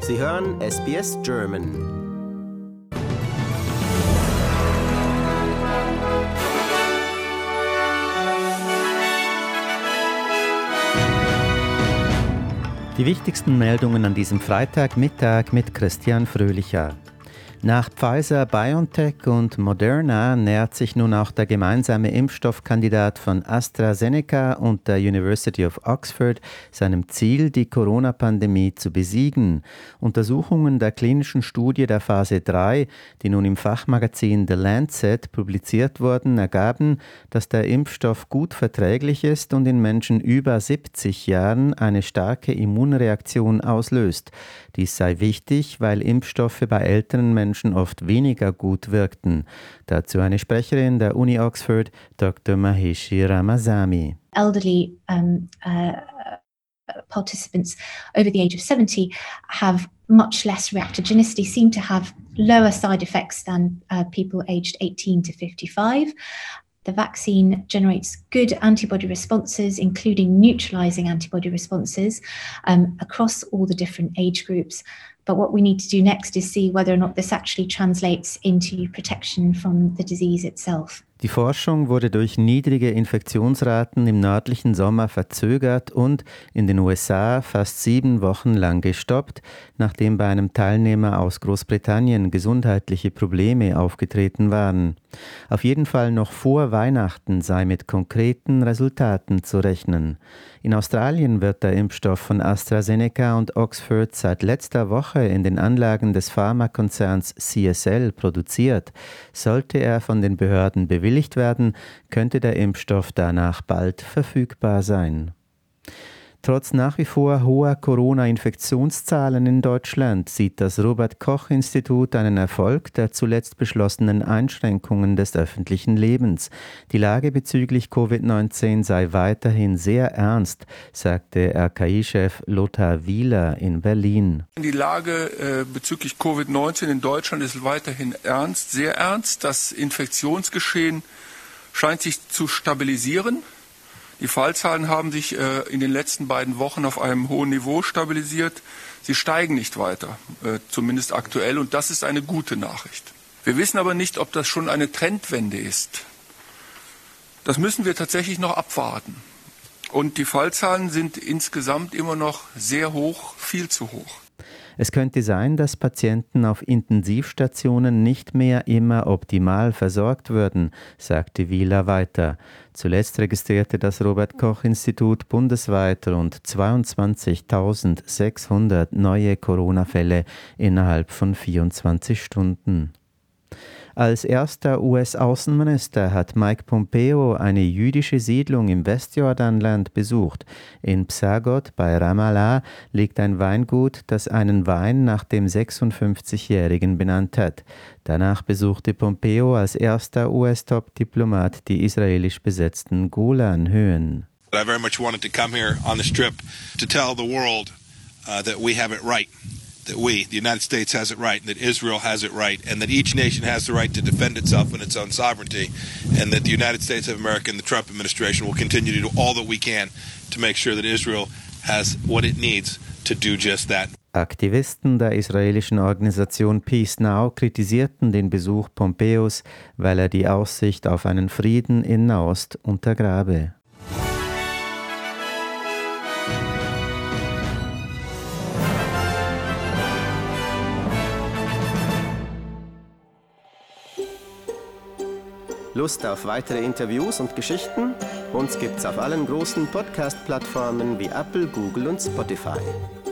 Sie hören SBS German. Die wichtigsten Meldungen an diesem Freitagmittag mit Christian Fröhlicher. Nach Pfizer, BioNTech und Moderna nähert sich nun auch der gemeinsame Impfstoffkandidat von AstraZeneca und der University of Oxford seinem Ziel, die Corona-Pandemie zu besiegen. Untersuchungen der klinischen Studie der Phase 3, die nun im Fachmagazin The Lancet publiziert wurden, ergaben, dass der Impfstoff gut verträglich ist und in Menschen über 70 Jahren eine starke Immunreaktion auslöst. Dies sei wichtig, weil Impfstoffe bei älteren Menschen oft weniger gut wirkten. Dazu eine Sprecherin der Uni Oxford, Dr. Maheshi Ramasamy. Elderly participants over the age of 70 have much less reactogenicity, seem to have lower side effects than people aged 18 to 55. The vaccine generates good antibody responses, including neutralizing antibody responses across all the different age groups. But what we need to do next is see whether or not this actually translates into protection from the disease itself. Die Forschung wurde durch niedrige Infektionsraten im nördlichen Sommer verzögert und in den USA fast 7 Wochen lang gestoppt, nachdem bei einem Teilnehmer aus Großbritannien gesundheitliche Probleme aufgetreten waren. Auf jeden Fall noch vor Weihnachten sei mit konkreten Resultaten zu rechnen. In Australien wird der Impfstoff von AstraZeneca und Oxford seit letzter Woche in den Anlagen des Pharmakonzerns CSL produziert. Sollte er von den Behörden bewilligt werden, könnte der Impfstoff danach bald verfügbar sein. Trotz nach wie vor hoher Corona-Infektionszahlen in Deutschland sieht das Robert-Koch-Institut einen Erfolg der zuletzt beschlossenen Einschränkungen des öffentlichen Lebens. Die Lage bezüglich Covid-19 sei weiterhin sehr ernst, sagte RKI-Chef Lothar Wieler in Berlin. Die Lage bezüglich Covid-19 in Deutschland ist weiterhin ernst, sehr ernst. Das Infektionsgeschehen scheint sich zu stabilisieren. Die Fallzahlen haben sich in den letzten beiden Wochen auf einem hohen Niveau stabilisiert. Sie steigen nicht weiter, zumindest aktuell, und das ist eine gute Nachricht. Wir wissen aber nicht, ob das schon eine Trendwende ist. Das müssen wir tatsächlich noch abwarten. Und die Fallzahlen sind insgesamt immer noch sehr hoch, viel zu hoch. Es könnte sein, dass Patienten auf Intensivstationen nicht mehr immer optimal versorgt würden, sagte Wieler weiter. Zuletzt registrierte das Robert-Koch-Institut bundesweit rund 22.600 neue Corona-Fälle innerhalb von 24 Stunden. Als erster US-Außenminister hat Mike Pompeo eine jüdische Siedlung im Westjordanland besucht. In Psagot bei Ramallah liegt ein Weingut, das einen Wein nach dem 56-Jährigen benannt hat. Danach besuchte Pompeo als erster US-Top-Diplomat die israelisch besetzten Golanhöhen. I very much wanted to come here on the Strip to tell the world that we have it right. That we, the United States, has it right, and that Israel has it right, and that each nation has the right to defend itself and its own sovereignty, and that the United States of America and the Trump administration will continue to do all that we can to make sure that Israel has what it needs to do just that. Aktivisten der israelischen Organisation Peace Now kritisierten den Besuch Pompeos, weil er die Aussicht auf einen Frieden in Nahost untergrabe. Lust auf weitere Interviews und Geschichten? Uns gibt's auf allen großen Podcast-Plattformen wie Apple, Google und Spotify.